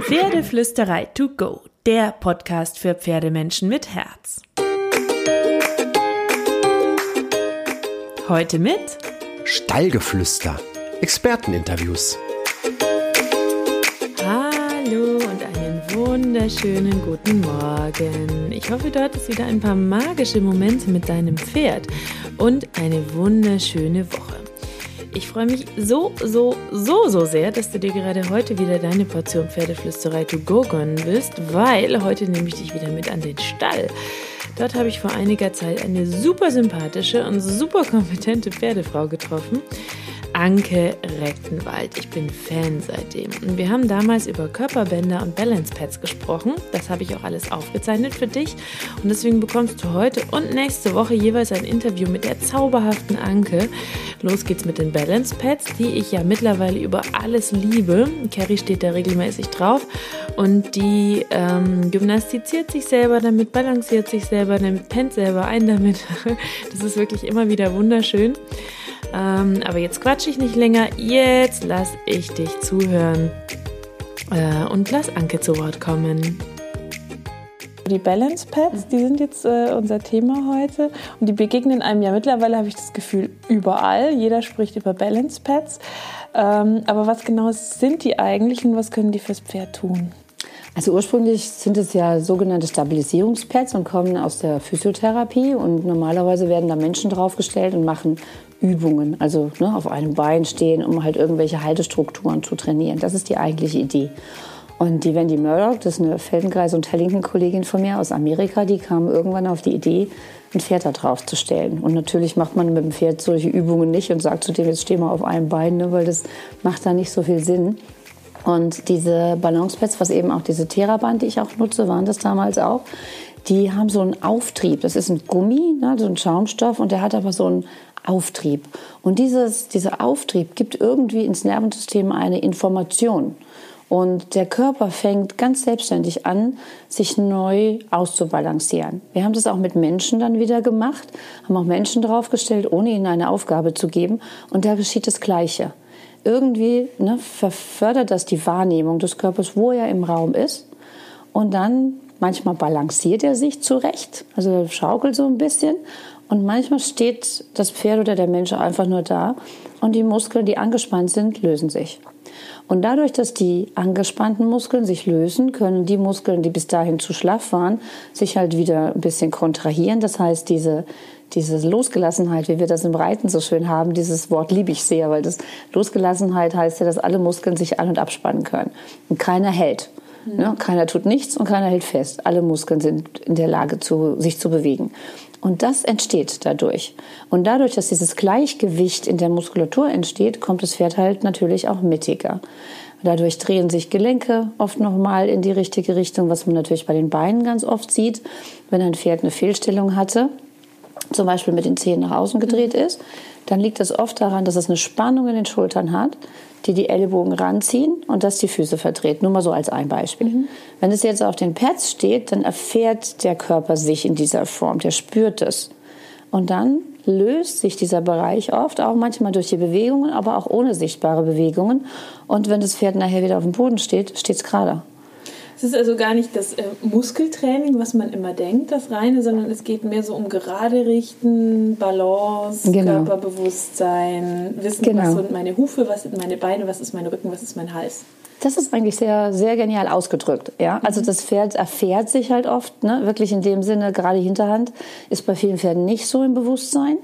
Pferdeflüsterei to go, der Podcast für Pferdemenschen mit Herz. Heute mit Stallgeflüster, Experteninterviews. Hallo und einen wunderschönen guten Morgen. Ich hoffe, du hattest wieder ein paar magische Momente mit deinem Pferd und eine wunderschöne Woche. Ich freue mich so sehr, dass du dir gerade heute wieder deine Portion Pferdeflüsterei to go gönnen willst, weil heute nehme ich dich wieder mit an den Stall. Dort habe ich vor einiger Zeit eine super sympathische und super kompetente Pferdefrau getroffen, Anke Rechtenwald. Ich bin Fan seitdem. Und wir haben damals über Körperbänder und Balance Pads gesprochen. Das habe ich auch alles aufgezeichnet für dich. Und deswegen bekommst du heute und nächste Woche jeweils ein Interview mit der zauberhaften Anke. Los geht's mit den Balance Pads, die ich ja mittlerweile über alles liebe. Carrie steht da regelmäßig drauf. Und die gymnastiziert sich selber damit, balanciert sich selber damit, pennt selber ein damit. Das ist wirklich immer wieder wunderschön. Aber jetzt quatsche ich nicht länger, jetzt lass ich dich zuhören und lass Anke zu Wort kommen. Die Balance Pads, die sind jetzt unser Thema heute und die begegnen einem ja mittlerweile, habe ich das Gefühl, überall. Jeder spricht über Balance Pads. Aber was genau sind die eigentlich und was können die fürs Pferd tun? Also ursprünglich sind es ja sogenannte Stabilisierungspads und kommen aus der Physiotherapie und normalerweise werden da Menschen draufgestellt und machen Übungen, also auf einem Bein stehen, um halt irgendwelche Haltestrukturen zu trainieren. Das ist die eigentliche Idee. Und die Wendy Murdoch, das ist eine Feldenkreis- und Tellington-Kollegin von mir aus Amerika, die kam irgendwann auf die Idee, ein Pferd da drauf zu stellen. Und natürlich macht man mit dem Pferd solche Übungen nicht und sagt zu dem, jetzt steh mal auf einem Bein, weil das macht da nicht so viel Sinn. Und diese Balancepads, was eben auch diese Theraband, die ich auch nutze, waren das damals auch, die haben so einen Auftrieb. Das ist ein Gummi, so ein Schaumstoff, und der hat aber so einen Auftrieb. Und dieser Auftrieb gibt irgendwie ins Nervensystem eine Information. Und der Körper fängt ganz selbstständig an, sich neu auszubalancieren. Wir haben das auch mit Menschen dann wieder gemacht, haben auch Menschen draufgestellt, ohne ihnen eine Aufgabe zu geben. Und da geschieht das Gleiche. Irgendwie verfördert das die Wahrnehmung des Körpers, wo er im Raum ist. Und dann manchmal balanciert er sich zurecht, also er schaukelt so ein bisschen. Und manchmal steht das Pferd oder der Mensch einfach nur da und die Muskeln, die angespannt sind, lösen sich. Und dadurch, dass die angespannten Muskeln sich lösen, können die Muskeln, die bis dahin zu schlaff waren, sich halt wieder ein bisschen kontrahieren. Das heißt, diese Losgelassenheit, wie wir das im Reiten so schön haben, dieses Wort liebe ich sehr, weil das Losgelassenheit heißt ja, dass alle Muskeln sich an- und abspannen können. Und keiner hält. Keiner tut nichts und keiner hält fest. Alle Muskeln sind in der Lage, sich zu bewegen. Und das entsteht dadurch. Und dadurch, dass dieses Gleichgewicht in der Muskulatur entsteht, kommt das Pferd halt natürlich auch mittiger. Dadurch drehen sich Gelenke oft nochmal in die richtige Richtung, was man natürlich bei den Beinen ganz oft sieht. Wenn ein Pferd eine Fehlstellung hatte, zum Beispiel mit den Zehen nach außen gedreht ist, dann liegt es oft daran, dass es eine Spannung in den Schultern hat, die Ellbogen ranziehen und das die Füße verdreht. Nur mal so als ein Beispiel. Wenn es jetzt auf den Pads steht, dann erfährt der Körper sich in dieser Form, der spürt es. Und dann löst sich dieser Bereich oft, auch manchmal durch die Bewegungen, aber auch ohne sichtbare Bewegungen. Und wenn das Pferd nachher wieder auf dem Boden steht, steht es gerade. Es ist also gar nicht das Muskeltraining, was man immer denkt, das reine, sondern es geht mehr so um gerade richten, Balance, Körperbewusstsein, wissen, was sind meine Hufe, was sind meine Beine, was ist mein Rücken, was ist mein Hals. Das ist eigentlich sehr, sehr genial ausgedrückt. Ja? Also das Pferd erfährt sich halt oft, wirklich in dem Sinne, gerade Hinterhand ist bei vielen Pferden nicht so im Bewusstsein.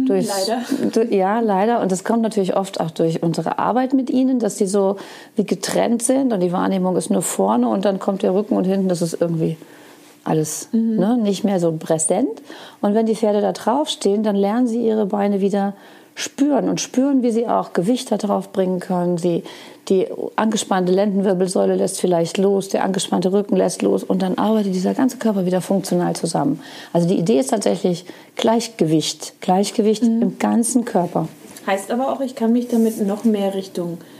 Leider. Ja, leider. Und das kommt natürlich oft auch durch unsere Arbeit mit ihnen, dass die so wie getrennt sind und die Wahrnehmung ist nur vorne und dann kommt der Rücken und hinten, das ist irgendwie alles nicht mehr so präsent. Und wenn die Pferde da draufstehen, dann lernen sie ihre Beine wieder spüren, wie sie auch Gewicht da drauf bringen können. Die angespannte Lendenwirbelsäule lässt vielleicht los, der angespannte Rücken lässt los und dann arbeitet dieser ganze Körper wieder funktional zusammen. Also die Idee ist tatsächlich Gleichgewicht im ganzen Körper. Heißt aber auch, ich kann mich damit noch mehr Richtung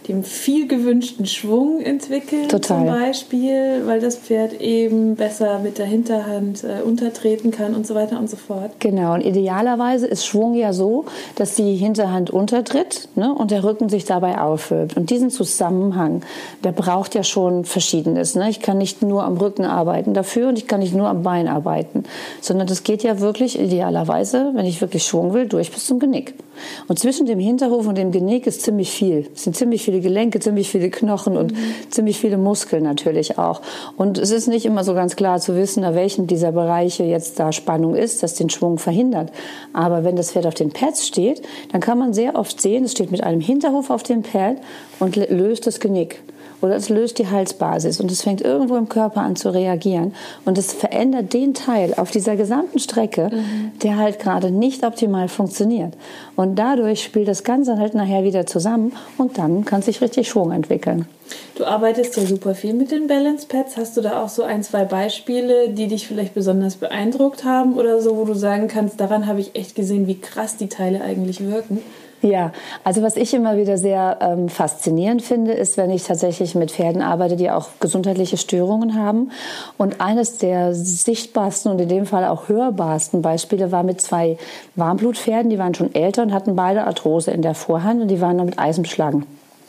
dem viel gewünschten Schwung entwickeln. Total. Zum Beispiel, weil das Pferd eben besser mit der Hinterhand untertreten kann und so weiter und so fort. Genau, und idealerweise ist Schwung ja so, dass die Hinterhand untertritt, ne, und der Rücken sich dabei aufwölbt. Und diesen Zusammenhang, der braucht ja schon Verschiedenes. Ne? Ich kann nicht nur am Rücken arbeiten dafür und ich kann nicht nur am Bein arbeiten, sondern das geht ja wirklich idealerweise, wenn ich wirklich Schwung will, durch bis zum Genick. Und zwischen dem Hinterhof und dem Genick ist ziemlich viel. Es sind ziemlich viele Gelenke, ziemlich viele Knochen und ziemlich viele Muskeln natürlich auch. Und es ist nicht immer so ganz klar zu wissen, an welchem dieser Bereiche jetzt da Spannung ist, das den Schwung verhindert. Aber wenn das Pferd auf den Pads steht, dann kann man sehr oft sehen, es steht mit einem Hinterhof auf dem Pad und löst das Genick. Oder es löst die Halsbasis und es fängt irgendwo im Körper an zu reagieren. Und es verändert den Teil auf dieser gesamten Strecke, der halt gerade nicht optimal funktioniert. Und dadurch spielt das Ganze halt nachher wieder zusammen und dann kann sich richtig Schwung entwickeln. Du arbeitest ja super viel mit den Balance Pads. Hast du da auch so 1, 2 Beispiele, die dich vielleicht besonders beeindruckt haben oder so, wo du sagen kannst, daran habe ich echt gesehen, wie krass die Teile eigentlich wirken? Ja, also was ich immer wieder sehr faszinierend finde, ist, wenn ich tatsächlich mit Pferden arbeite, die auch gesundheitliche Störungen haben. Und eines der sichtbarsten und in dem Fall auch hörbarsten Beispiele war mit 2 Warmblutpferden, die waren schon älter und hatten beide Arthrose in der Vorhand und die waren noch mit Eisen beschlagen.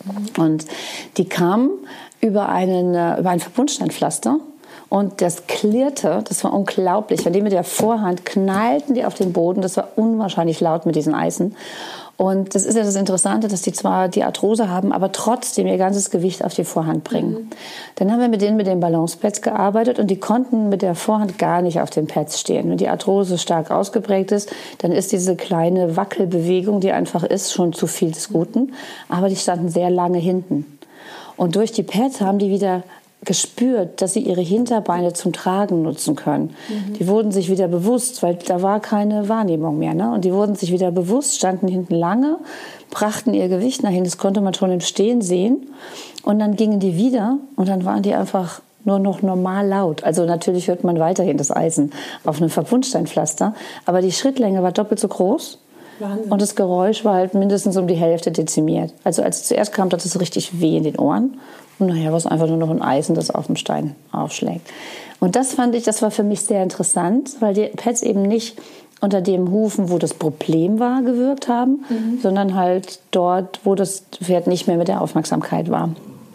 Und die kamen über ein Verbundsteinpflaster. Und das klirrte, das war unglaublich. Wenn die mit der Vorhand knallten die auf den Boden, das war unwahrscheinlich laut mit diesen Eisen. Und das ist ja das Interessante, dass die zwar die Arthrose haben, aber trotzdem ihr ganzes Gewicht auf die Vorhand bringen. Dann haben wir mit den Balancepads gearbeitet und die konnten mit der Vorhand gar nicht auf den Pads stehen. Wenn die Arthrose stark ausgeprägt ist, dann ist diese kleine Wackelbewegung, die einfach ist, schon zu viel des Guten. Aber die standen sehr lange hinten. Und durch die Pads haben die wieder gespürt, dass sie ihre Hinterbeine zum Tragen nutzen können. Die wurden sich wieder bewusst, weil da war keine Wahrnehmung mehr. Ne? Und die wurden sich wieder bewusst, standen hinten lange, brachten ihr Gewicht nach hinten. Das konnte man schon im Stehen sehen. Und dann gingen die wieder und dann waren die einfach nur noch normal laut. Also natürlich hört man weiterhin das Eisen auf einem Verbundsteinpflaster. Aber die Schrittlänge war doppelt so groß. Wahnsinn. Und das Geräusch war halt mindestens um die Hälfte dezimiert. Also als es zuerst kam, tat es richtig weh in den Ohren. Und nachher war es einfach nur noch ein Eisen, das auf dem Stein aufschlägt. Und das fand ich, das war für mich sehr interessant, weil die Pads eben nicht unter dem Hufen, wo das Problem war, gewirkt haben, sondern halt dort, wo das Pferd nicht mehr mit der Aufmerksamkeit war.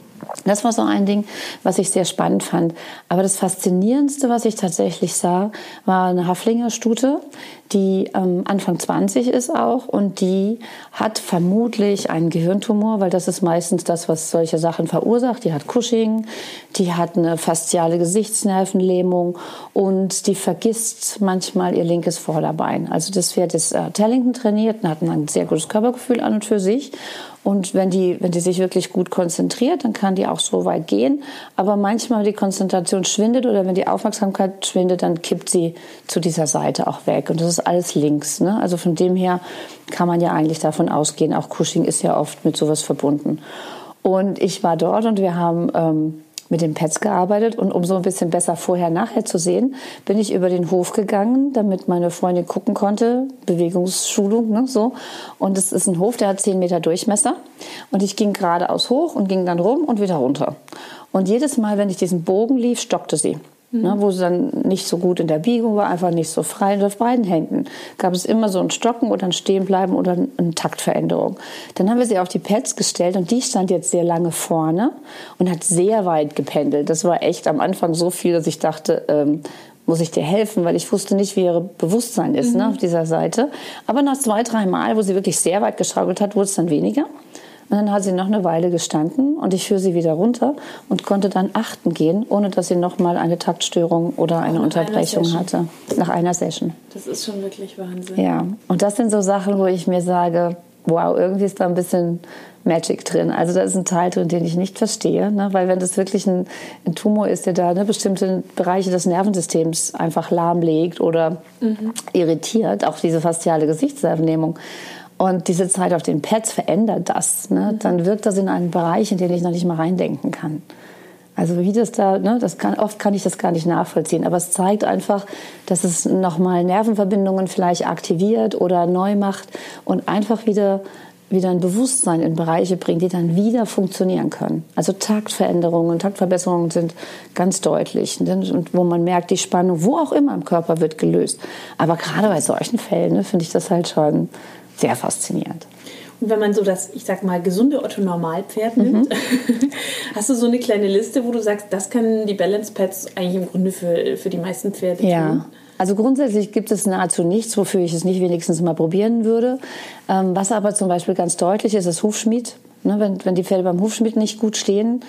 Das war so ein Ding, was ich sehr spannend fand. Aber das Faszinierendste, was ich tatsächlich sah, war eine Haflingerstute, die Anfang 20 ist auch und die hat vermutlich einen Gehirntumor, weil das ist meistens das, was solche Sachen verursacht. Die hat Cushing, die hat eine fasziale Gesichtsnervenlähmung und die vergisst manchmal ihr linkes Vorderbein. Also das Pferd ist Tellington trainiert und hat ein sehr gutes Körpergefühl an und für sich. Und wenn die sich wirklich gut konzentriert, dann kann die auch so weit gehen. Aber manchmal, wenn die Konzentration schwindet oder wenn die Aufmerksamkeit schwindet, dann kippt sie zu dieser Seite auch weg. Und das ist alles links. Ne? Also von dem her kann man ja eigentlich davon ausgehen, auch Cushing ist ja oft mit sowas verbunden. Und ich war dort und wir haben mit den Pads gearbeitet. Und um so ein bisschen besser vorher-nachher zu sehen, bin ich über den Hof gegangen, damit meine Freundin gucken konnte. Bewegungsschulung, ne, so. Und es ist ein Hof, der hat 10 Meter Durchmesser. Und ich ging geradeaus hoch und ging dann rum und wieder runter. Und jedes Mal, wenn ich diesen Bogen lief, stockte sie. Ne, wo sie dann nicht so gut in der Biegung war, einfach nicht so frei. Und auf beiden Händen gab es immer so ein Stocken oder ein Stehenbleiben oder eine Taktveränderung. Dann haben wir sie auf die Pads gestellt und die stand jetzt sehr lange vorne und hat sehr weit gependelt. Das war echt am Anfang so viel, dass ich dachte, muss ich dir helfen, weil ich wusste nicht, wie ihr Bewusstsein ist, ne, auf dieser Seite. Aber nach 2, 3 Mal, wo sie wirklich sehr weit geschaukelt hat, wurde es dann weniger. Und dann hat sie noch eine Weile gestanden und ich führe sie wieder runter und konnte dann achten gehen, ohne dass sie noch mal eine Taktstörung oder eine Unterbrechung hatte. Nach einer Session. Das ist schon wirklich Wahnsinn. Ja, und das sind so Sachen, wo ich mir sage, wow, irgendwie ist da ein bisschen Magic drin. Also da ist ein Teil drin, den ich nicht verstehe, ne? Weil wenn das wirklich ein Tumor ist, der da bestimmte Bereiche des Nervensystems einfach lahmlegt oder irritiert, auch diese fasziale Gesichtsnervenlähmung, und diese Zeit auf den Pads verändert das. Ne? Dann wirkt das in einen Bereich, in den ich noch nicht mal reindenken kann. Also wie das da, ne, oft kann ich das gar nicht nachvollziehen. Aber es zeigt einfach, dass es nochmal Nervenverbindungen vielleicht aktiviert oder neu macht und einfach wieder wieder ein Bewusstsein in Bereiche bringt, die dann wieder funktionieren können. Also Taktveränderungen, Taktverbesserungen sind ganz deutlich. Und wo man merkt, die Spannung, wo auch immer im Körper, wird gelöst. Aber gerade bei solchen Fällen, ne, finde ich das halt schon sehr faszinierend. Und wenn man so das, ich sag mal, gesunde Otto-Normalpferd nimmt, hast du so eine kleine Liste, wo du sagst, das können die Balance Pads eigentlich im Grunde für die meisten Pferde tun? Also grundsätzlich gibt es nahezu nichts, wofür ich es nicht wenigstens mal probieren würde. Was aber zum Beispiel ganz deutlich ist, ist Hufschmied. Ne, wenn die Pferde beim Hufschmied nicht gut stehen,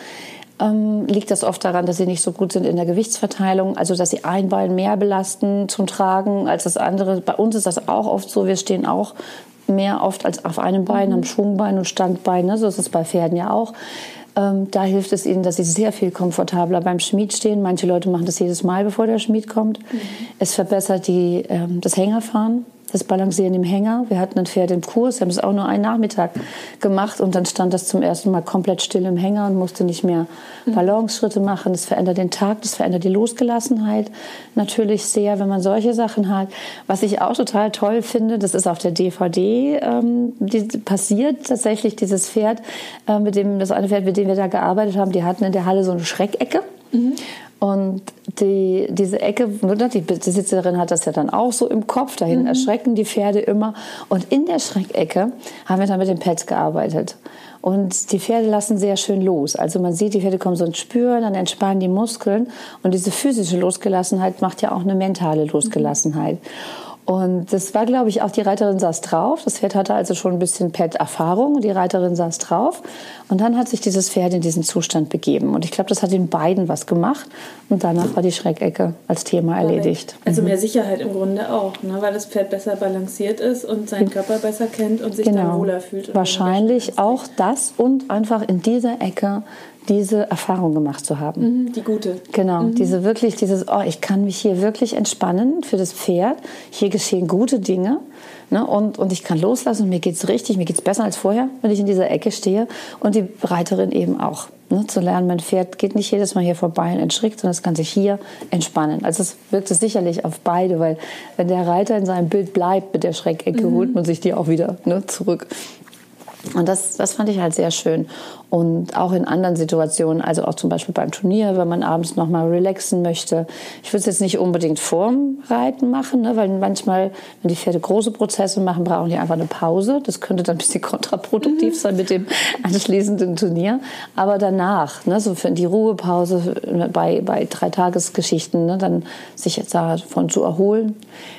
liegt das oft daran, dass sie nicht so gut sind in der Gewichtsverteilung. Also dass sie ein Bein mehr belasten zum Tragen als das andere. Bei uns ist das auch oft so. Wir stehen auch mehr oft als auf einem Bein, haben Schwungbein und Standbein. Ne? So ist es bei Pferden ja auch. Da hilft es ihnen, dass sie sehr viel komfortabler beim Schmied stehen. Manche Leute machen das jedes Mal, bevor der Schmied kommt. Es verbessert das Hängerfahren, das Balancieren im Hänger. Wir hatten ein Pferd im Kurs, wir haben es auch nur einen Nachmittag gemacht und dann stand das zum ersten Mal komplett still im Hänger und musste nicht mehr Balanceschritte machen. Das verändert den Takt, das verändert die Losgelassenheit natürlich sehr, wenn man solche Sachen hat. Was ich auch total toll finde, das ist auf der DVD passiert tatsächlich, dieses Pferd, das eine Pferd, mit dem wir da gearbeitet haben, die hatten in der Halle so eine Schreckecke. Und diese Ecke, die Besitzerin hat das ja dann auch so im Kopf, dahin erschrecken die Pferde immer. Und in der Schreckecke haben wir dann mit den Pads gearbeitet. Und die Pferde lassen sehr schön los. Also man sieht, die Pferde kommen so ins Spüren, dann entspannen die Muskeln. Und diese physische Losgelassenheit macht ja auch eine mentale Losgelassenheit. Und das war, glaube ich, auch die Reiterin saß drauf. Das Pferd hatte also schon ein bisschen Pad-Erfahrung. Die Reiterin saß drauf. Und dann hat sich dieses Pferd in diesen Zustand begeben. Und ich glaube, das hat den beiden was gemacht. Und danach war die Schreckecke als Thema erledigt. Also mehr Sicherheit im Grunde auch, ne? Weil das Pferd besser balanciert ist und seinen Körper besser kennt und sich dann wohler fühlt. Wahrscheinlich auch das und einfach in dieser Ecke diese Erfahrung gemacht zu haben. Die gute. Genau, ich kann mich hier wirklich entspannen für das Pferd. Hier geschehen gute Dinge. Ne, und ich kann loslassen und mir geht's besser als vorher, wenn ich in dieser Ecke stehe. Und die Reiterin eben auch. Ne, zu lernen, mein Pferd geht nicht jedes Mal hier vorbei und entschrickt, sondern es kann sich hier entspannen. Also es wirkt es sicherlich auf beide, weil wenn der Reiter in seinem Bild bleibt mit der Schreckecke, holt man sich die auch wieder zurück. Und das fand ich halt sehr schön. Und auch in anderen Situationen, also auch zum Beispiel beim Turnier, wenn man abends noch mal relaxen möchte. Ich würde es jetzt nicht unbedingt vorm Reiten machen, ne, weil manchmal, wenn die Pferde große Prozesse machen, brauchen die einfach eine Pause. Das könnte dann ein bisschen kontraproduktiv sein mit dem anschließenden Turnier. Aber danach, ne, so für die Ruhepause bei 3-Tagesgeschichten, ne, dann sich jetzt davon zu erholen.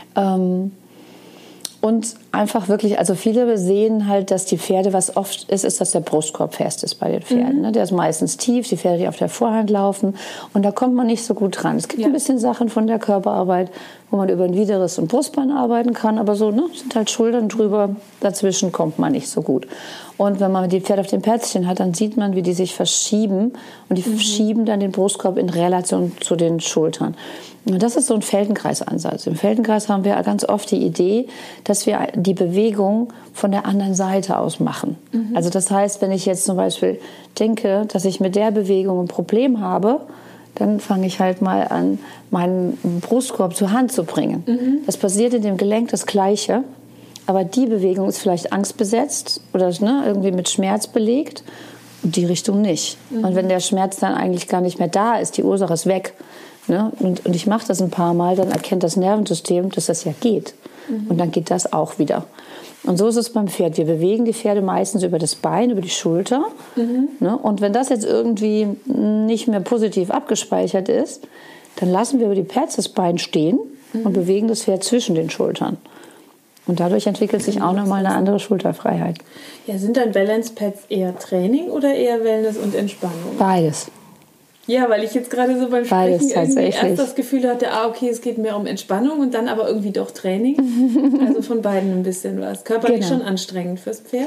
Und einfach wirklich, also viele sehen halt, dass die Pferde, was oft ist, dass der Brustkorb fest ist bei den Pferden. Ne? Der ist meistens tief, die Pferde, die auf der Vorhand laufen. Und da kommt man nicht so gut dran. Es gibt ein bisschen Sachen von der Körperarbeit, wo man über ein Widerriss und Brustbein arbeiten kann. Aber so sind halt Schultern drüber. Dazwischen kommt man nicht so gut. Und wenn man die Pferde auf dem Plätzchen hat, dann sieht man, wie die sich verschieben. Und die schieben dann den Brustkorb in Relation zu den Schultern. Und das ist so ein Feldenkreisansatz. Im Feldenkreis haben wir ganz oft die Idee, dass wir die Bewegung von der anderen Seite aus machen. Also das heißt, wenn ich jetzt zum Beispiel denke, dass ich mit der Bewegung ein Problem habe, dann fange ich halt mal an, meinen Brustkorb zur Hand zu bringen. Das passiert in dem Gelenk das Gleiche, aber die Bewegung ist vielleicht angstbesetzt oder irgendwie mit Schmerz belegt und die Richtung nicht. Und wenn der Schmerz dann eigentlich gar nicht mehr da ist, die Ursache ist weg, ne? Und ich mache das ein paar Mal, dann erkennt das Nervensystem, dass das ja geht. Und dann geht das auch wieder. Und so ist es beim Pferd. Wir bewegen die Pferde meistens über das Bein, über die Schulter. Ne? Und wenn das jetzt irgendwie nicht mehr positiv abgespeichert ist, dann lassen wir über die Pads das Bein stehen und bewegen das Pferd zwischen den Schultern. Und dadurch entwickelt sich auch nochmal eine andere Schulterfreiheit. Ja, sind dann Balance Pads eher Training oder eher Wellness und Entspannung? Beides. Ja, weil ich jetzt gerade so beim Sprechen irgendwie erst das Gefühl hatte, okay, es geht mehr um Entspannung und dann aber irgendwie doch Training. Also von beiden ein bisschen was. Körperlich schon anstrengend fürs Pferd?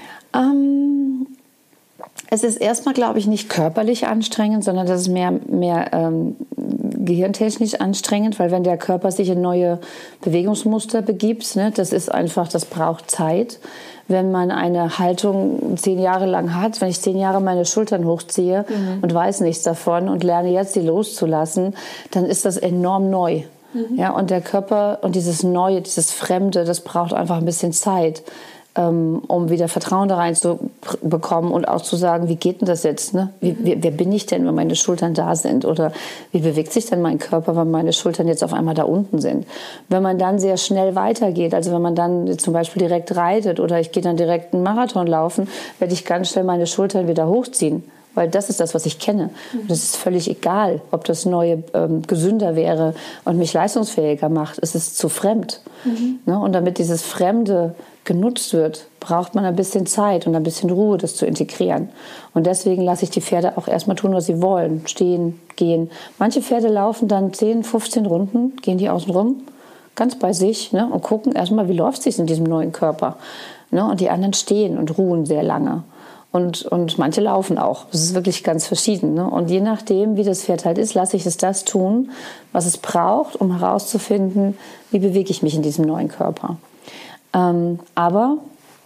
Es ist erstmal, glaube ich, nicht körperlich anstrengend, sondern das ist mehr gehirntechnisch anstrengend, weil wenn der Körper sich in neue Bewegungsmuster begibt, ne, das braucht Zeit. Wenn man eine Haltung 10 Jahre lang hat, wenn ich 10 Jahre meine Schultern hochziehe und weiß nichts davon und lerne jetzt, sie loszulassen, dann ist das enorm neu. Ja, und der Körper und dieses Neue, dieses Fremde, das braucht einfach ein bisschen Zeit. um wieder Vertrauen da reinzubekommen und auch zu sagen, wie geht denn das jetzt? Ne? Wer bin ich denn, wenn meine Schultern da sind? Oder wie bewegt sich denn mein Körper, wenn meine Schultern jetzt auf einmal da unten sind? Wenn man dann sehr schnell weitergeht, also wenn man dann zum Beispiel direkt reitet oder ich gehe dann direkt einen Marathon laufen, werde ich ganz schnell meine Schultern wieder hochziehen. Weil das ist das, was ich kenne. Und es ist völlig egal, ob das Neue gesünder wäre und mich leistungsfähiger macht. Es ist zu fremd. Ne? Und damit dieses Fremde genutzt wird, braucht man ein bisschen Zeit und ein bisschen Ruhe, das zu integrieren. Und deswegen lasse ich die Pferde auch erstmal tun, was sie wollen. Stehen, gehen. Manche Pferde laufen dann 10, 15 Runden, gehen die außen rum, ganz bei sich, ne? Und gucken erstmal, wie läuft es sich in diesem neuen Körper. Ne? Und die anderen stehen und ruhen sehr lange. Und manche laufen auch. Das ist wirklich ganz verschieden. Ne? Und je nachdem, wie das Pferd halt ist, lasse ich es das tun, was es braucht, um herauszufinden, wie bewege ich mich in diesem neuen Körper. Aber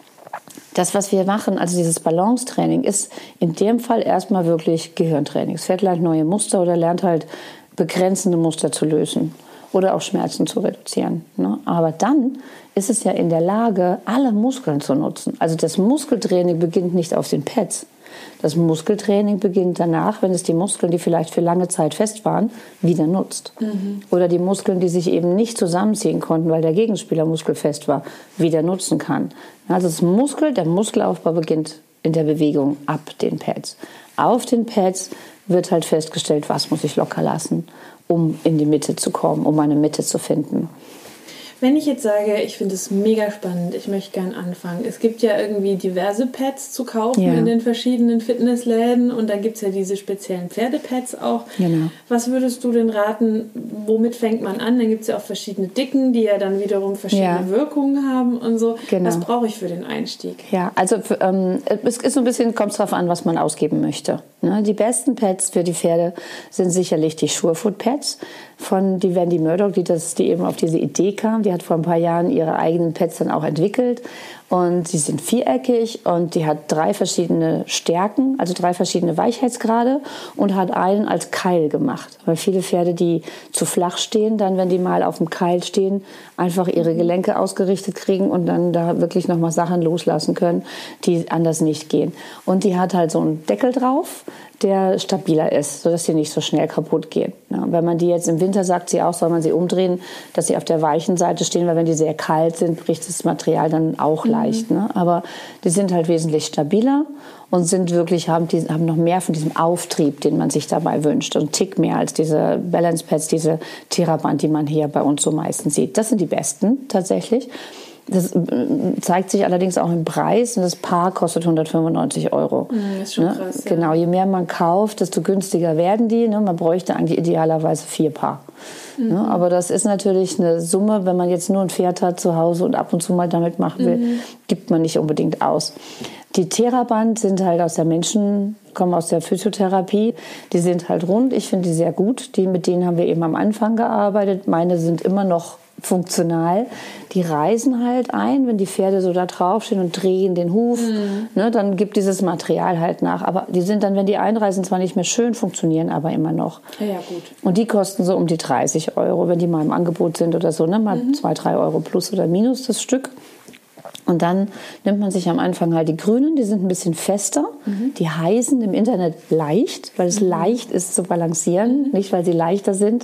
das, was wir machen, also dieses Balancetraining, ist in dem Fall erstmal wirklich Gehirntraining. Das Pferd lernt neue Muster oder lernt halt begrenzende Muster zu lösen oder auch Schmerzen zu reduzieren. Ne? Aber dann ist es ja in der Lage, alle Muskeln zu nutzen. Also das Muskeltraining beginnt nicht auf den Pads. Das Muskeltraining beginnt danach, wenn es die Muskeln, die vielleicht für lange Zeit fest waren, wieder nutzt. Oder die Muskeln, die sich eben nicht zusammenziehen konnten, weil der Gegenspieler muskelfest war, wieder nutzen kann. Also der Muskelaufbau beginnt in der Bewegung ab den Pads. Auf den Pads wird halt festgestellt, was muss ich locker lassen, um in die Mitte zu kommen, um meine Mitte zu finden. Wenn ich jetzt sage, ich finde es mega spannend, ich möchte gern anfangen. Es gibt ja irgendwie diverse Pads zu kaufen in den verschiedenen Fitnessläden und dann gibt es ja diese speziellen Pferdepads auch. Genau. Was würdest du denn raten, womit fängt man an? Dann gibt es ja auch verschiedene Dicken, die ja dann wiederum verschiedene Wirkungen haben und so. Genau. Was brauche ich für den Einstieg? Ja, also es ist so ein bisschen, kommt darauf an, was man ausgeben möchte. Ne? Die besten Pads für die Pferde sind sicherlich die Surefoot-Pads von die Wendy Murdoch, die eben auf diese Idee kam. Die hat vor ein paar Jahren ihre eigenen Pads dann auch entwickelt. Und sie sind viereckig und die hat 3 verschiedene Stärken, also 3 verschiedene Weichheitsgrade und hat einen als Keil gemacht. Weil viele Pferde, die zu flach stehen, dann, wenn die mal auf dem Keil stehen, einfach ihre Gelenke ausgerichtet kriegen und dann da wirklich nochmal Sachen loslassen können, die anders nicht gehen. Und die hat halt so einen Deckel drauf, der stabiler ist, sodass sie nicht so schnell kaputt gehen. Ja, wenn man die jetzt im Winter, sagt sie auch, soll man sie umdrehen, dass sie auf der weichen Seite stehen, weil wenn die sehr kalt sind, bricht das Material dann auch leicht. Ne? Aber die sind halt wesentlich stabiler und sind wirklich, haben noch mehr von diesem Auftrieb, den man sich dabei wünscht. Und einen Tick mehr als diese Balance Pads, diese Theraband, die man hier bei uns so meistens sieht. Das sind die besten tatsächlich. Das zeigt sich allerdings auch im Preis und das Paar kostet 195 €. Das ist schon krass. Ja. Genau, je mehr man kauft, desto günstiger werden die. Ne? Man bräuchte eigentlich idealerweise 4 Paar. Ne? Aber das ist natürlich eine Summe, wenn man jetzt nur ein Pferd hat zu Hause und ab und zu mal damit machen will, gibt man nicht unbedingt aus. Die Theraband sind halt kommen aus der Physiotherapie. Die sind halt rund. Ich finde die sehr gut. Mit denen haben wir eben am Anfang gearbeitet. Meine sind immer noch funktional. Die reißen halt ein, wenn die Pferde so da draufstehen und drehen den Huf, ne, dann gibt dieses Material halt nach. Aber die sind dann, wenn die einreißen, zwar nicht mehr schön, funktionieren aber immer noch. Ja, gut. Und die kosten so um die 30 €, wenn die mal im Angebot sind oder so, ne, mal 2, 3 € plus oder minus das Stück. Und dann nimmt man sich am Anfang halt die grünen, die sind ein bisschen fester. Die heißen im Internet leicht, weil es leicht ist zu balancieren, nicht weil sie leichter sind.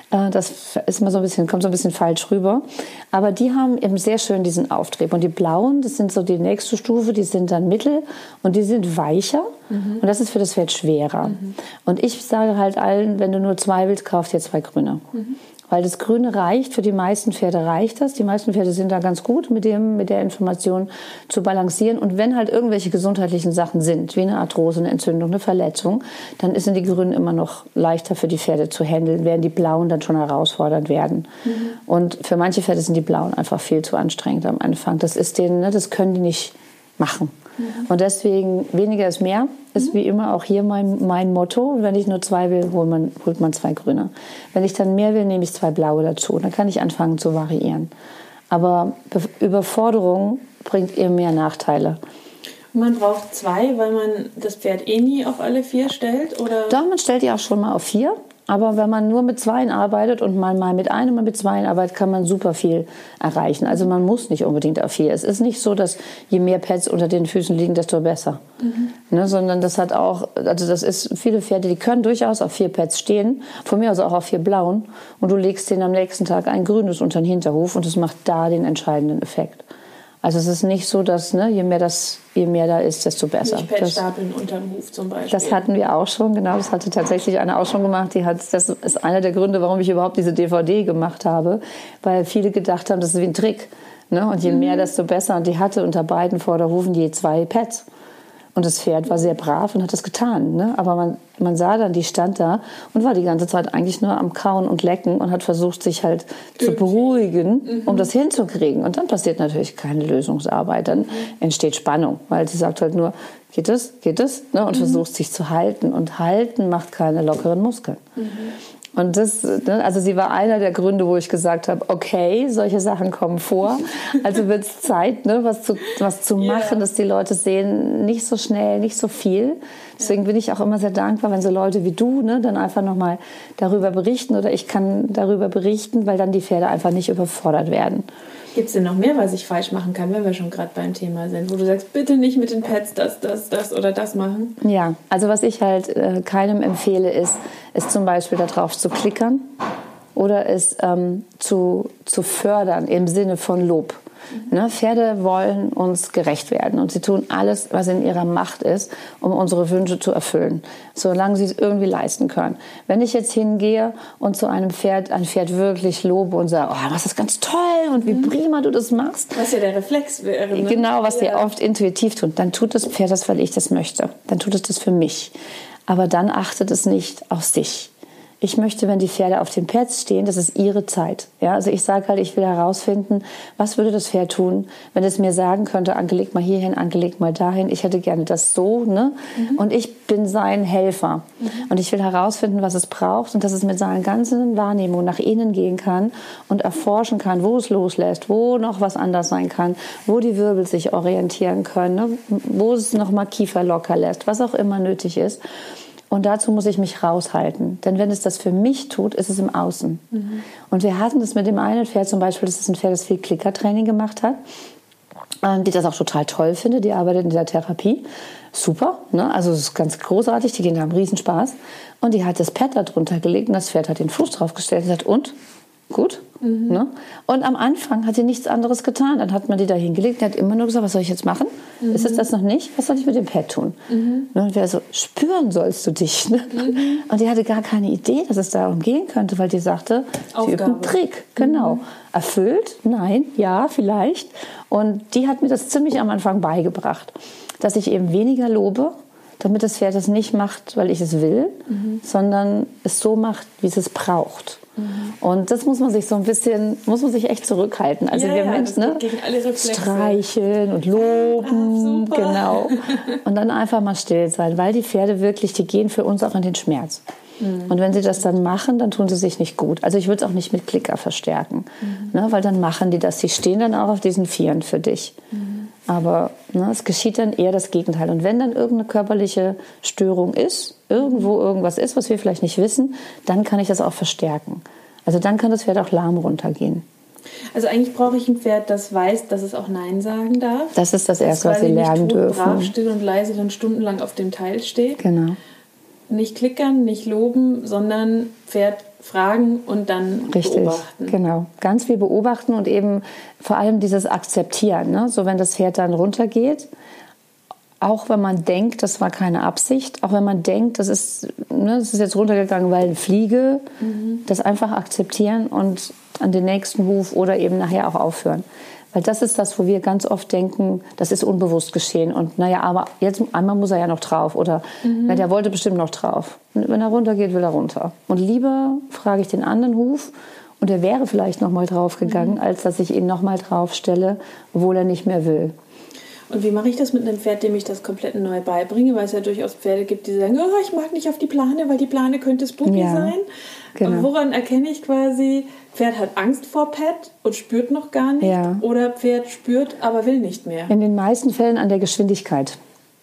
Das ist mal kommt so ein bisschen falsch rüber. Aber die haben eben sehr schön diesen Auftrieb. Und die blauen, das sind so die nächste Stufe, die sind dann mittel und die sind weicher. Und das ist für das Pferd schwerer. Und ich sage halt allen, wenn du nur 2 willst, kauf dir 2 grüne. Weil das Grüne reicht, für die meisten Pferde reicht das. Die meisten Pferde sind da ganz gut mit der Information zu balancieren. Und wenn halt irgendwelche gesundheitlichen Sachen sind, wie eine Arthrose, eine Entzündung, eine Verletzung, dann sind die Grünen immer noch leichter für die Pferde zu handeln, während die Blauen dann schon herausfordernd werden. Und für manche Pferde sind die Blauen einfach viel zu anstrengend am Anfang. Das ist denen, ne, das können die nicht machen. Und deswegen weniger ist mehr, ist wie immer auch hier mein Motto. Wenn ich nur 2 will, holt man 2 grüne. Wenn ich dann mehr will, nehme ich 2 blaue dazu. Dann kann ich anfangen zu variieren. Aber Überforderung bringt eher mehr Nachteile. Man braucht 2, weil man das Pferd nie auf alle 4 stellt? Oder? Doch, man stellt die auch schon mal auf 4. Aber wenn man nur mit zweien arbeitet und mal mit einem, mal mit zweien arbeitet, kann man super viel erreichen. Also man muss nicht unbedingt auf 4. Es ist nicht so, dass je mehr Pads unter den Füßen liegen, desto besser. Ne, sondern das hat auch, also das ist, viele Pferde, die können durchaus auf 4 Pads stehen, von mir aus auch auf 4 blauen. Und du legst denen am nächsten Tag ein grünes unter den Hinterhuf und das macht da den entscheidenden Effekt. Also es ist nicht so, dass je mehr da ist, desto besser. Nicht Pads-Stapeln unterm Huf zum Beispiel. Das hatten wir auch schon, genau. Das hatte tatsächlich eine auch schon gemacht. Das ist einer der Gründe, warum ich überhaupt diese DVD gemacht habe. Weil viele gedacht haben, das ist wie ein Trick. Ne? Und je mehr, desto besser. Und die hatte unter beiden Vorderhufen je 2 Pads. Und das Pferd war sehr brav und hat das getan. Ne? Aber man sah dann, die stand da und war die ganze Zeit eigentlich nur am Kauen und Lecken und hat versucht, sich halt zu beruhigen, um das hinzukriegen. Und dann passiert natürlich keine Lösungsarbeit. Dann entsteht Spannung, weil sie sagt halt nur, geht es? Ne? Und versucht sich zu halten. Und halten macht keine lockeren Muskeln. Und das, also sie war einer der Gründe, wo ich gesagt habe, okay, solche Sachen kommen vor. Also wird es Zeit, was zu machen, dass die Leute sehen, nicht so schnell, nicht so viel. Deswegen bin ich auch immer sehr dankbar, wenn so Leute wie du dann einfach nochmal darüber berichten oder ich kann darüber berichten, weil dann die Pferde einfach nicht überfordert werden. Gibt es denn noch mehr, was ich falsch machen kann, wenn wir schon gerade beim Thema sind, wo du sagst, bitte nicht mit den Pads das oder das machen? Ja, also was ich halt keinem empfehle, ist zum Beispiel darauf zu klickern oder es zu fördern im Sinne von Lob. Ne? Pferde wollen uns gerecht werden und sie tun alles, was in ihrer Macht ist, um unsere Wünsche zu erfüllen, solange sie es irgendwie leisten können. Wenn ich jetzt hingehe und zu ein Pferd wirklich lobe und sage, oh, das ist ganz toll und wie prima du das machst. Was ja der Reflex wäre. Ne? Genau, was die oft intuitiv tun. Dann tut das Pferd das, weil ich das möchte. Dann tut es das für mich. Aber dann achtet es nicht auf sich. Ich möchte, wenn die Pferde auf den Pads stehen, das ist ihre Zeit. Ja, also ich sage halt, ich will herausfinden, was würde das Pferd tun, wenn es mir sagen könnte, Anke, leg mal hierhin, Anke, leg mal dahin. Ich hätte gerne das so, ne? Und ich bin sein Helfer. Und ich will herausfinden, was es braucht und dass es mit seiner ganzen Wahrnehmung nach innen gehen kann und erforschen kann, wo es loslässt, wo noch was anders sein kann, wo die Wirbel sich orientieren können, ne? Wo es noch mal Kiefer locker lässt, was auch immer nötig ist. Und dazu muss ich mich raushalten. Denn wenn es das für mich tut, ist es im Außen. Und wir hatten das mit dem einen Pferd zum Beispiel, das ist ein Pferd, das viel Klickertraining gemacht hat, die das auch total toll findet. Die arbeitet in der Therapie. Super, ne? Also es ist ganz großartig. Die Kinder haben Riesenspaß. Und die hat das Pad da drunter gelegt und das Pferd hat den Fuß draufgestellt und gesagt, und? Gut? Ne? Und am Anfang hat sie nichts anderes getan. Dann hat man die da hingelegt und hat immer nur gesagt, was soll ich jetzt machen? Ist es das noch nicht? Was soll ich mit dem Pad tun? Und wir so, spüren sollst du dich. Ne? Und die hatte gar keine Idee, dass es darum gehen könnte, weil die sagte, sie übt einen Trick. Genau. Erfüllt? Nein. Ja, vielleicht. Und die hat mir das ziemlich am Anfang beigebracht, dass ich eben weniger lobe, damit das Pferd es nicht macht, weil ich es will, sondern es so macht, wie es es braucht. Und das muss man sich echt zurückhalten. Also wir Menschen, ne? Streicheln und loben, genau. Und dann einfach mal still sein, weil die Pferde wirklich, die gehen für uns auch in den Schmerz. Und wenn sie das dann machen, dann tun sie sich nicht gut. Also ich würde es auch nicht mit Klicker verstärken, ne? Weil dann machen die das. Die stehen dann auch auf diesen Vieren für dich. Aber es geschieht dann eher das Gegenteil. Und wenn dann irgendeine körperliche Störung ist, irgendwo irgendwas ist, was wir vielleicht nicht wissen, dann kann ich das auch verstärken. Also dann kann das Pferd auch lahm runtergehen. Also eigentlich brauche ich ein Pferd, das weiß, dass es auch Nein sagen darf. Das ist das Erste, was sie lernen dürfen. Brav, still und leise dann stundenlang auf dem Teil steht. Genau. Nicht klickern, nicht loben, sondern Pferd fragen und dann beobachten. Genau. Ganz viel beobachten und eben vor allem dieses Akzeptieren. Ne? So wenn das Pferd dann runtergeht, auch wenn man denkt, das war keine Absicht, auch wenn man denkt, das ist jetzt runtergegangen, weil eine Fliege, das einfach akzeptieren und an den nächsten Huf oder eben nachher auch aufhören. Weil das ist das, wo wir ganz oft denken, das ist unbewusst geschehen. Und naja, aber jetzt einmal muss er ja noch drauf. Oder der wollte bestimmt noch drauf. Und wenn er runtergeht, will er runter. Und lieber frage ich den anderen Huf und er wäre vielleicht noch mal draufgegangen, als dass ich ihn noch mal draufstelle, obwohl er nicht mehr will. Und wie mache ich das mit einem Pferd, dem ich das komplett neu beibringe? Weil es ja durchaus Pferde gibt, die sagen, oh, ich mag nicht auf die Plane, weil die Plane könnte spooky sein. Genau. Aber woran erkenne ich quasi, Pferd hat Angst vor Pad und spürt noch gar nicht? Ja. Oder Pferd spürt, aber will nicht mehr? In den meisten Fällen an der Geschwindigkeit.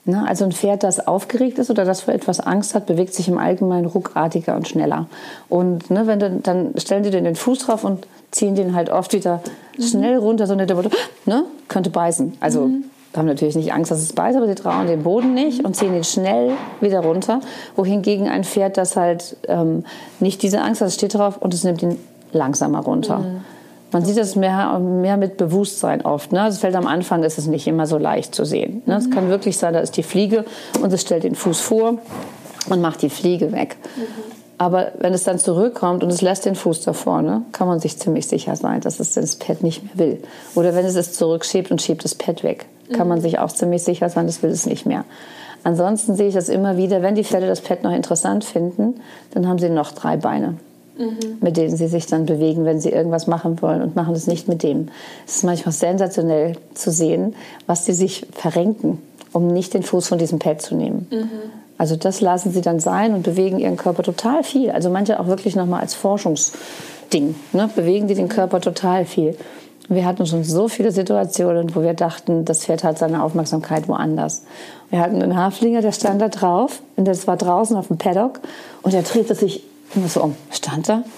Ne? Also ein Pferd, das aufgeregt ist oder das vor etwas Angst hat, bewegt sich im Allgemeinen ruckartiger und schneller. Und ne, dann stellen die den Fuß drauf und ziehen den halt oft wieder schnell runter, so eine Motto, ne, könnte beißen. Also haben natürlich nicht Angst, dass es beißt, aber sie trauen den Boden nicht und ziehen ihn schnell wieder runter. Wohingegen ein Pferd, das halt nicht diese Angst hat, steht drauf und es nimmt ihn langsamer runter. Man sieht das mehr mit Bewusstsein oft. Ne? Das fällt am Anfang, ist es nicht immer so leicht zu sehen. Ne? Es kann wirklich sein, da ist die Fliege und es stellt den Fuß vor und macht die Fliege weg. Aber wenn es dann zurückkommt und es lässt den Fuß da vorne, kann man sich ziemlich sicher sein, dass es das Pad nicht mehr will. Oder wenn es zurückschiebt und schiebt das Pad weg, kann man sich auch ziemlich sicher sein, das will es nicht mehr. Ansonsten sehe ich das immer wieder, wenn die Pferde das Pad noch interessant finden, dann haben sie noch 3 Beine. Mit denen sie sich dann bewegen, wenn sie irgendwas machen wollen und machen es nicht mit dem. Es ist manchmal sensationell zu sehen, was sie sich verrenken, um nicht den Fuß von diesem Pad zu nehmen. Also das lassen sie dann sein und bewegen ihren Körper total viel. Also manche auch wirklich nochmal als Forschungsding, ne? Bewegen die den Körper total viel. Wir hatten schon so viele Situationen, wo wir dachten, das Pferd hat seine Aufmerksamkeit woanders. Wir hatten einen Haflinger, der stand da drauf und das war draußen auf dem Paddock und der drehte sich immer so um, stand da.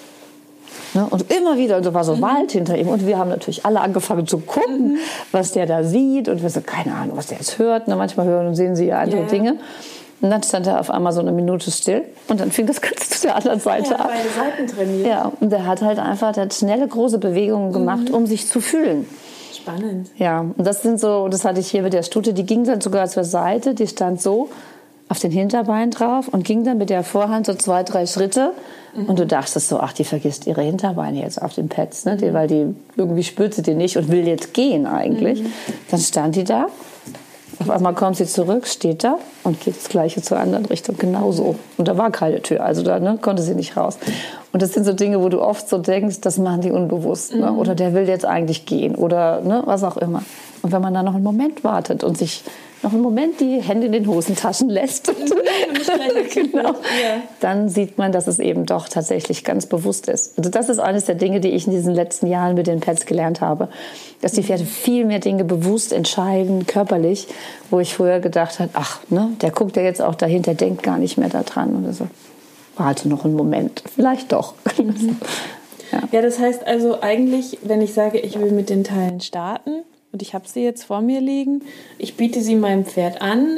Ne? Und immer wieder, und so war so Wald hinter ihm. Und wir haben natürlich alle angefangen zu gucken, was der da sieht. Und wir so, keine Ahnung, was der jetzt hört. Ne? Manchmal hören und sehen sie ja andere Dinge. Und dann stand er auf einmal so eine Minute still. Und dann fing das Ganze zu der anderen Seite ab. Beide Seiten trainiert. Ja, und der hat halt einfach, der hat schnelle, große Bewegungen gemacht, um sich zu fühlen. Spannend. Ja, und das sind so, das hatte ich hier mit der Stute, die ging dann sogar zur Seite, die stand so auf den Hinterbein drauf und ging dann mit der Vorhand so 2, 3 Schritte. Und du dachtest so, ach, die vergisst ihre Hinterbeine jetzt auf den Pads, ne? Weil die irgendwie spürt sie die nicht und will jetzt gehen eigentlich. Dann stand die da. Auf einmal kommt sie zurück, steht da und geht das Gleiche zur anderen Richtung, genauso. Und da war keine Tür, also da konnte sie nicht raus. Und das sind so Dinge, wo du oft so denkst, das machen die unbewusst. Ne? Oder der will jetzt eigentlich gehen oder was auch immer. Und wenn man dann noch einen Moment wartet und sich noch einen Moment die Hände in den Hosentaschen lässt, genau, dann sieht man, dass es eben doch tatsächlich ganz bewusst ist. Also das ist eines der Dinge, die ich in diesen letzten Jahren mit den Pads gelernt habe, dass die Pferde viel mehr Dinge bewusst entscheiden, körperlich, wo ich früher gedacht habe, ach, der guckt ja jetzt auch dahinter, denkt gar nicht mehr daran oder so. Warte noch einen Moment, vielleicht doch. Ja, das heißt also eigentlich, wenn ich sage, ich will mit den Teilen starten, und ich habe sie jetzt vor mir liegen. Ich biete sie meinem Pferd an.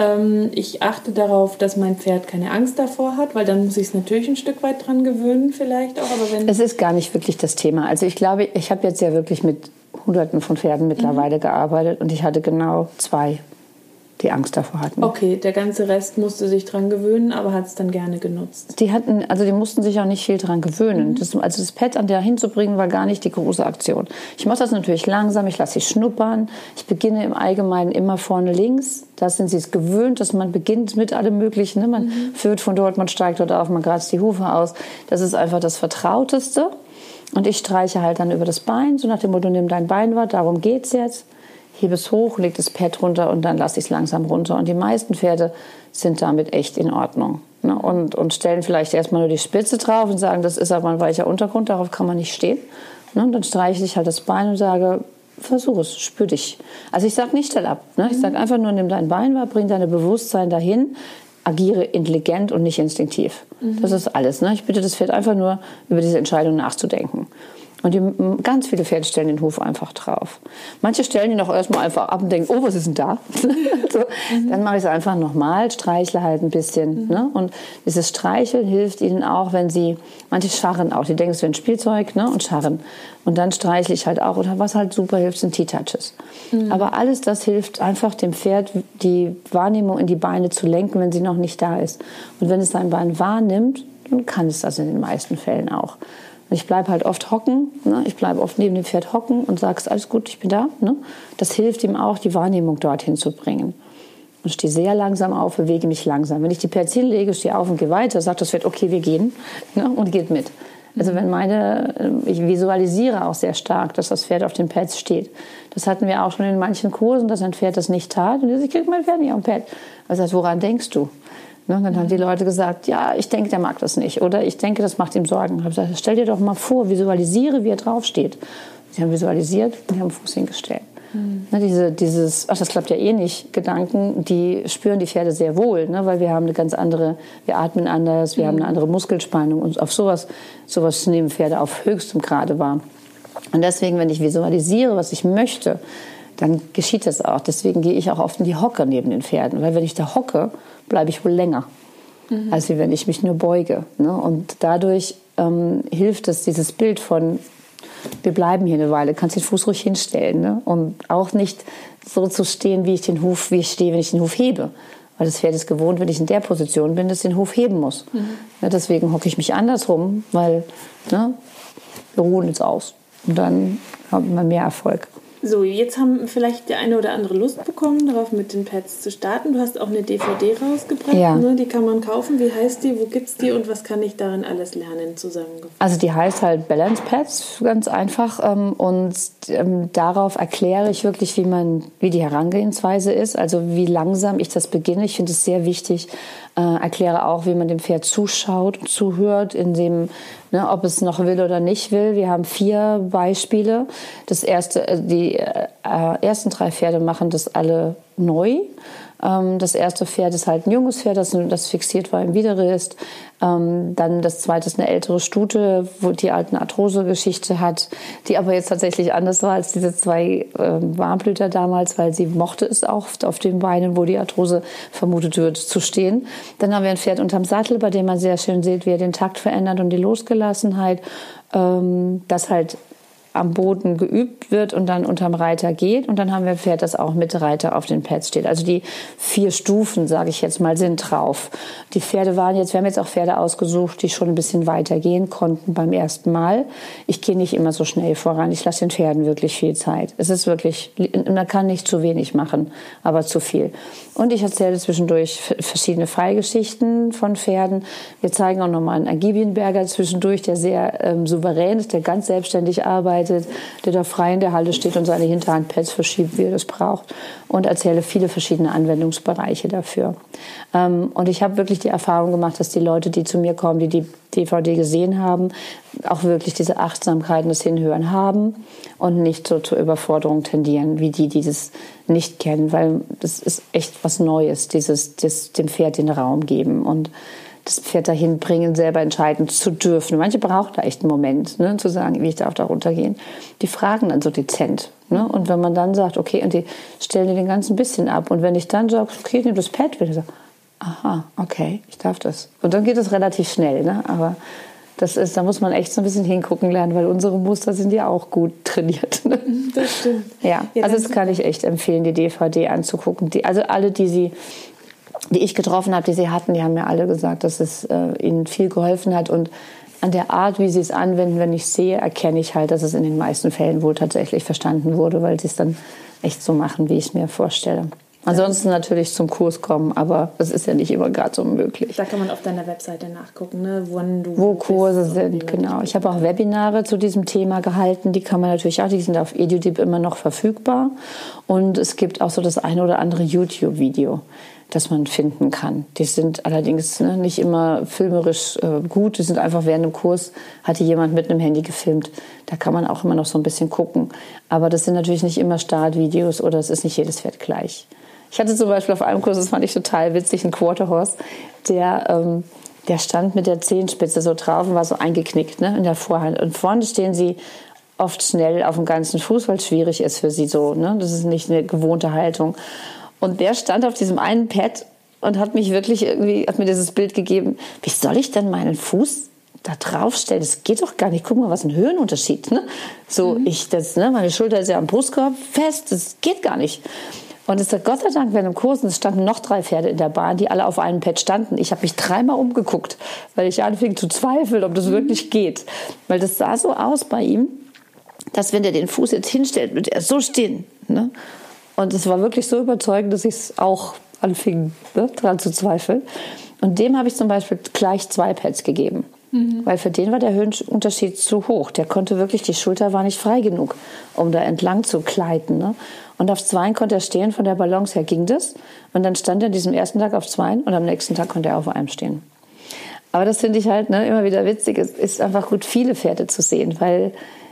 Ich achte darauf, dass mein Pferd keine Angst davor hat, weil dann muss ich es natürlich ein Stück weit dran gewöhnen vielleicht auch. Aber wenn es ist gar nicht wirklich das Thema. Also ich glaube, ich habe jetzt ja wirklich mit Hunderten von Pferden mittlerweile gearbeitet und ich hatte genau 2, die Angst davor hatten. Okay, der ganze Rest musste sich dran gewöhnen, aber hat es dann gerne genutzt. Die mussten sich auch nicht viel dran gewöhnen. Das Pad an der hinzubringen, war gar nicht die große Aktion. Ich mache das natürlich langsam, ich lasse sie schnuppern. Ich beginne im Allgemeinen immer vorne links. Da sind sie es gewöhnt, dass man beginnt mit allem Möglichen. Ne? Man führt von dort, man steigt dort auf, man kratzt die Hufe aus. Das ist einfach das Vertrauteste. Und ich streiche halt dann über das Bein, so nach dem Motto, nimm dein Bein wahr, darum geht's jetzt. Hebe es hoch, leg das Pad runter und dann lasse ich es langsam runter. Und die meisten Pferde sind damit echt in Ordnung. Ne? Und stellen vielleicht erstmal nur die Spitze drauf und sagen, das ist aber ein weicher Untergrund, darauf kann man nicht stehen. Ne? Und dann streiche ich halt das Bein und sage, versuch es, spür dich. Also ich sage nicht, stell ab. Ne? Ich sage einfach nur, nimm dein Bein wahr, bring dein Bewusstsein dahin, agiere intelligent und nicht instinktiv. Das ist alles. Ne? Ich bitte das Pferd einfach nur, über diese Entscheidung nachzudenken. Und ganz viele Pferde stellen den Huf einfach drauf. Manche stellen ihn auch erstmal einfach ab und denken, oh, was ist denn da? So, dann mache ich es einfach nochmal, streichle halt ein bisschen. Ne? Und dieses Streicheln hilft ihnen auch, wenn sie, manche scharren auch, die denken, es wäre ein Spielzeug, ne? Und scharren. Und dann streichle ich halt auch. Oder was halt super hilft, sind T-Touches. Aber alles das hilft einfach dem Pferd, die Wahrnehmung in die Beine zu lenken, wenn sie noch nicht da ist. Und wenn es sein Bein wahrnimmt, dann kann es das in den meisten Fällen auch. Ich bleibe halt oft hocken, ne? Ich bleibe oft neben dem Pferd hocken und sage, alles gut, ich bin da. Ne? Das hilft ihm auch, die Wahrnehmung dorthin zu bringen. Und stehe sehr langsam auf, bewege mich langsam. Wenn ich die Pads hinlege, stehe auf und gehe weiter, sagt das Pferd, okay, wir gehen, ne? Und geht mit. Also ich visualisiere auch sehr stark, dass das Pferd auf den Pads steht. Das hatten wir auch schon in manchen Kursen, dass ein Pferd das nicht tat. Und ich kriege mein Pferd nicht am Pad. Also woran denkst du? Ne, dann haben die Leute gesagt, ja, ich denke, der mag das nicht. Oder ich denke, das macht ihm Sorgen. Ich habe gesagt, stell dir doch mal vor, visualisiere, wie er draufsteht. Sie haben visualisiert und haben den Fuß hingestellt. Ne, dieses, ach, das klappt ja eh nicht, Gedanken, die spüren die Pferde sehr wohl, ne, weil wir haben eine ganz andere, wir atmen anders, wir haben eine andere Muskelspannung und auf sowas nehmen Pferde auf höchstem Grade wahr. Und deswegen, wenn ich visualisiere, was ich möchte, dann geschieht das auch. Deswegen gehe ich auch oft in die Hocke neben den Pferden, weil wenn ich da hocke, bleibe ich wohl länger, als wenn ich mich nur beuge. Ne? Und dadurch hilft es, dieses Bild von wir bleiben hier eine Weile, kannst den Fuß ruhig hinstellen. Ne? Und auch nicht so zu stehen, wie ich stehe, wenn ich den Huf hebe. Weil das Pferd ist gewohnt, wenn ich in der Position bin, dass ich den Huf heben muss. Ja, deswegen hocke ich mich andersrum, weil wir ruhen jetzt aus. Und dann haben wir mehr Erfolg. So, jetzt haben vielleicht der eine oder andere Lust bekommen, darauf mit den Pads zu starten. Du hast auch eine DVD rausgebracht, ne? Die kann man kaufen. Wie heißt die, wo gibt's die und was kann ich darin alles lernen zusammengefasst? Also die heißt halt Balance Pads, ganz einfach. Und darauf erkläre ich wirklich, wie die Herangehensweise ist, also wie langsam ich das beginne. Ich finde es sehr wichtig. Erkläre auch, wie man dem Pferd zuschaut und zuhört, in dem, ob es noch will oder nicht will. Wir haben 4 Beispiele. Das erste, die ersten 3 Pferde machen das alle neu. Das erste Pferd ist halt ein junges Pferd, das fixiert war im Widerrist. Dann das zweite ist eine ältere Stute, wo die alte Arthrose-Geschichte hat, die aber jetzt tatsächlich anders war als diese 2 Warmblüter damals, weil sie mochte es auch auf den Beinen, wo die Arthrose vermutet wird, zu stehen. Dann haben wir ein Pferd unterm Sattel, bei dem man sehr schön sieht, wie er den Takt verändert und die Losgelassenheit, das halt am Boden geübt wird und dann unterm Reiter geht. Und dann haben wir ein Pferd, das auch mit Reiter auf den Pads steht. Also die 4 Stufen, sage ich jetzt mal, sind drauf. Die Pferde wir haben jetzt auch Pferde ausgesucht, die schon ein bisschen weiter gehen konnten beim ersten Mal. Ich gehe nicht immer so schnell voran. Ich lasse den Pferden wirklich viel Zeit. Es ist wirklich, man kann nicht zu wenig machen, aber zu viel. Und ich erzähle zwischendurch verschiedene Fallgeschichten von Pferden. Wir zeigen auch nochmal einen Agibienberger zwischendurch, der sehr souverän ist, der ganz selbstständig arbeitet, der da frei in der Halle steht und seine Hinterhandpads verschiebt, wie er das braucht. Und erzähle viele verschiedene Anwendungsbereiche dafür. Und ich habe wirklich die Erfahrung gemacht, dass die Leute, die zu mir kommen, die die DVD gesehen haben, auch wirklich diese Achtsamkeit und das Hinhören haben und nicht so zur Überforderung tendieren, wie die das nicht kennen, weil das ist echt was Neues, dem Pferd den Raum geben und das Pferd dahin bringen, selber entscheiden zu dürfen. Manche brauchen da echt einen Moment, zu sagen, wie ich darf da runtergehen. Die fragen dann so dezent. Und wenn man dann sagt, okay, und die stellen dir den ganzen bisschen ab. Und wenn ich dann sage, okay, ich nehme das Pad wieder, sage, aha, okay, ich darf das. Und dann geht es relativ schnell. Aber da muss man echt so ein bisschen hingucken lernen, weil unsere Muster sind ja auch gut trainiert. Das stimmt. Ja, also das kann ich echt empfehlen, die DVD anzugucken. Also alle, die ich getroffen habe, die sie hatten, die haben mir alle gesagt, dass es ihnen viel geholfen hat. Und an der Art, wie sie es anwenden, wenn ich sehe, erkenne ich halt, dass es in den meisten Fällen wohl tatsächlich verstanden wurde, weil sie es dann echt so machen, wie ich es mir vorstelle. Ansonsten natürlich zum Kurs kommen, aber das ist ja nicht immer gerade so möglich. Da kann man auf deiner Webseite nachgucken, wo Kurse sind, genau. Ich habe auch Webinare zu diesem Thema gehalten, die kann man natürlich auch, die sind auf EduDeep immer noch verfügbar. Und es gibt auch so das eine oder andere YouTube-Video, das man finden kann. Die sind allerdings nicht immer filmerisch gut. Die sind einfach während dem Kurs, hatte jemand mit einem Handy gefilmt. Da kann man auch immer noch so ein bisschen gucken. Aber das sind natürlich nicht immer Startvideos oder es ist nicht jedes Pferd gleich. Ich hatte zum Beispiel auf einem Kurs, das fand ich total witzig, einen Quarter Horse, der stand mit der Zehenspitze so drauf und war so eingeknickt in der Vorhand. Und vorne stehen sie oft schnell auf dem ganzen Fuß, weil es schwierig ist für sie so. Das ist nicht eine gewohnte Haltung. Und der stand auf diesem einen Pad und hat mir dieses Bild gegeben, wie soll ich denn meinen Fuß da draufstellen? Das geht doch gar nicht. Guck mal, was ein Höhenunterschied. Meine Schulter ist ja am Brustkorb fest, das geht gar nicht. Und es hat Gott sei Dank während dem Kurs, es standen noch 3 Pferde in der Bahn, die alle auf einem Pad standen. Ich habe mich 3-mal umgeguckt, weil ich anfing zu zweifeln, ob das wirklich geht. Weil das sah so aus bei ihm, dass wenn der den Fuß jetzt hinstellt, wird er so stehen. Und es war wirklich so überzeugend, dass ich es auch anfing, daran zu zweifeln. Und dem habe ich zum Beispiel gleich 2 Pads gegeben. Weil für den war der Höhenunterschied zu hoch. Der konnte wirklich, die Schulter war nicht frei genug, um da entlang zu gleiten. Und auf 2 konnte er stehen, von der Balance her ging das. Und dann stand er an diesem ersten Tag auf 2 und am nächsten Tag konnte er auf einem stehen. Aber das finde ich halt immer wieder witzig. Es ist einfach gut, viele Pferde zu sehen, weil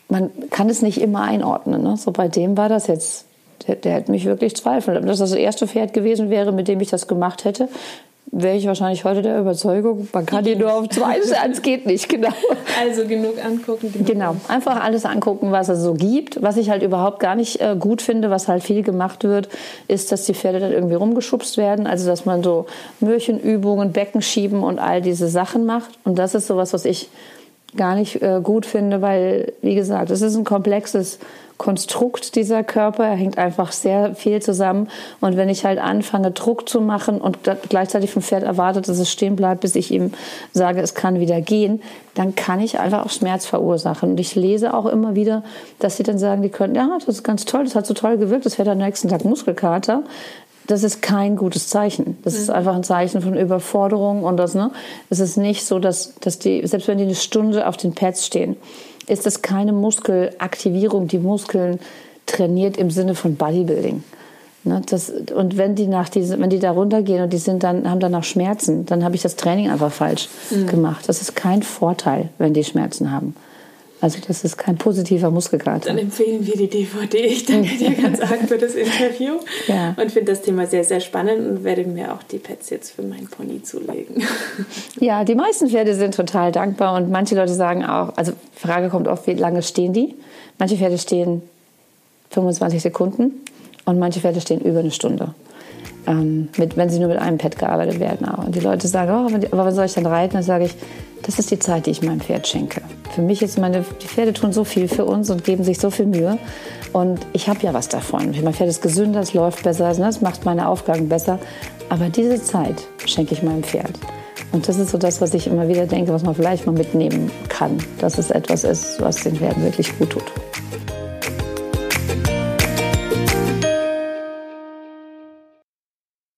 man kann es nicht immer einordnen. Ne? So bei dem war das jetzt, der hätte mich wirklich zweifeln. Wenn das erste Pferd gewesen wäre, mit dem ich das gemacht hätte, wäre ich wahrscheinlich heute der Überzeugung, man kann die nur auf 2 stellen, es geht nicht, genau. Also genug angucken. Genau, einfach alles angucken, was es so gibt. Was ich halt überhaupt gar nicht gut finde, was halt viel gemacht wird, ist, dass die Pferde dann irgendwie rumgeschubst werden. Also, dass man so Möhrchenübungen, Becken schieben und all diese Sachen macht. Und das ist sowas, was ich gar nicht gut finde, weil, wie gesagt, es ist ein komplexes Konstrukt, dieser Körper. Er hängt einfach sehr viel zusammen. Und wenn ich halt anfange, Druck zu machen und gleichzeitig vom Pferd erwartet, dass es stehen bleibt, bis ich ihm sage, es kann wieder gehen, dann kann ich einfach auch Schmerz verursachen. Und ich lese auch immer wieder, dass sie dann sagen, die können, ja, das ist ganz toll, das hat so toll gewirkt, das Pferd hat am nächsten Tag Muskelkater. Das ist kein gutes Zeichen. Das ist einfach ein Zeichen von Überforderung. Und das, ne? Es ist nicht so, dass die, selbst wenn die eine Stunde auf den Pads stehen, ist das keine Muskelaktivierung, die Muskeln trainiert im Sinne von Bodybuilding. Ne? Und wenn die da runtergehen und haben danach Schmerzen, dann habe ich das Training einfach falsch gemacht. Das ist kein Vorteil, wenn die Schmerzen haben. Also das ist kein positiver Muskelkater. Dann empfehlen wir die DVD. Ich danke dir ganz arg für das Interview und finde das Thema sehr, sehr spannend und werde mir auch die Pads jetzt für meinen Pony zulegen. Ja, die meisten Pferde sind total dankbar und manche Leute sagen auch, also die Frage kommt oft, wie lange stehen die? Manche Pferde stehen 25 Sekunden und manche Pferde stehen über eine Stunde. Wenn sie nur mit einem Pad gearbeitet werden. Auch. Und die Leute sagen, aber wann soll ich dann reiten? Dann sage ich, das ist die Zeit, die ich meinem Pferd schenke. Für mich ist die Pferde tun so viel für uns und geben sich so viel Mühe. Und ich habe ja was davon. Mein Pferd ist gesünder, es läuft besser, es macht meine Aufgaben besser. Aber diese Zeit schenke ich meinem Pferd. Und das ist so das, was ich immer wieder denke, was man vielleicht mal mitnehmen kann. Dass es etwas ist, was den Pferden wirklich gut tut.